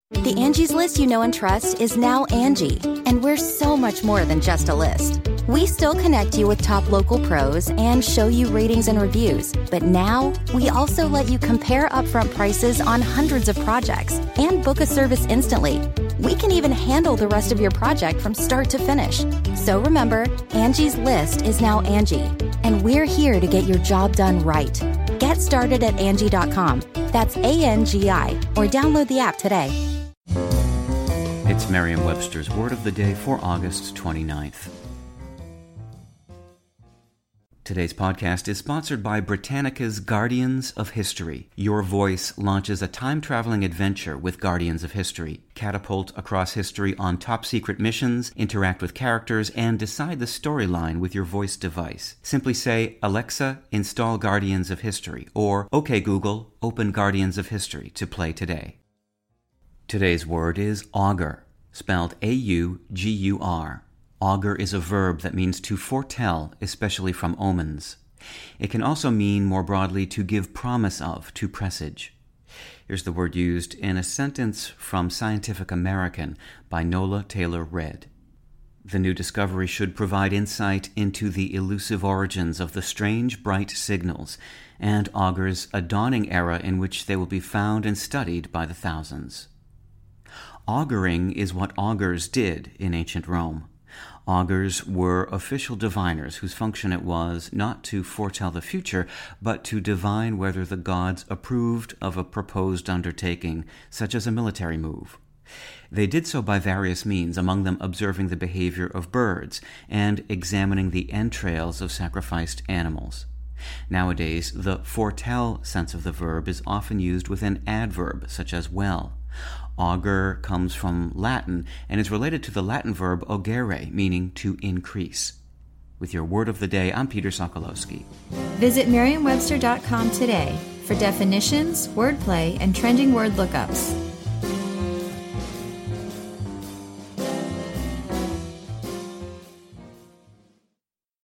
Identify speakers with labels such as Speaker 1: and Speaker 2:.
Speaker 1: The Angie's List you know and trust is now Angie, and we're so much more than just a list. We still connect you with top local pros and show you ratings and reviews, but now we also let you compare upfront prices on hundreds of projects and book a service instantly. We can even handle the rest of your project from start to finish. So remember, Angie's List is now Angie, and we're here to get your job done right. Get started at Angie.com. That's ANGI, or download the app today.
Speaker 2: It's Merriam-Webster's Word of the Day for August 29th. Today's podcast is sponsored by Britannica's Guardians of History. Your voice launches a time-traveling adventure with Guardians of History. Catapult across history on top-secret missions, interact with characters, and decide the storyline with your voice device. Simply say, "Alexa, install Guardians of History," or "OK Google, open Guardians of History" to play today. Today's word is augur, spelled A-U-G-U-R. Augur is a verb that means to foretell, especially from omens. It can also mean, more broadly, to give promise of, to presage. Here's the word used in a sentence from Scientific American by Nola Taylor Redd. The new discovery should provide insight into the elusive origins of the strange bright signals and augurs a dawning era in which they will be found and studied by the thousands. Auguring is what augurs did in ancient Rome. Augurs were official diviners whose function it was not to foretell the future, but to divine whether the gods approved of a proposed undertaking, such as a military move. They did so by various means, among them observing the behavior of birds and examining the entrails of sacrificed animals. Nowadays, the foretell sense of the verb is often used with an adverb, such as well. Augur comes from Latin and is related to the Latin verb augere, meaning to increase. With your Word of the Day, I'm Peter Sokolowski.
Speaker 3: Visit Merriam-Webster.com today for definitions, wordplay, and trending word lookups.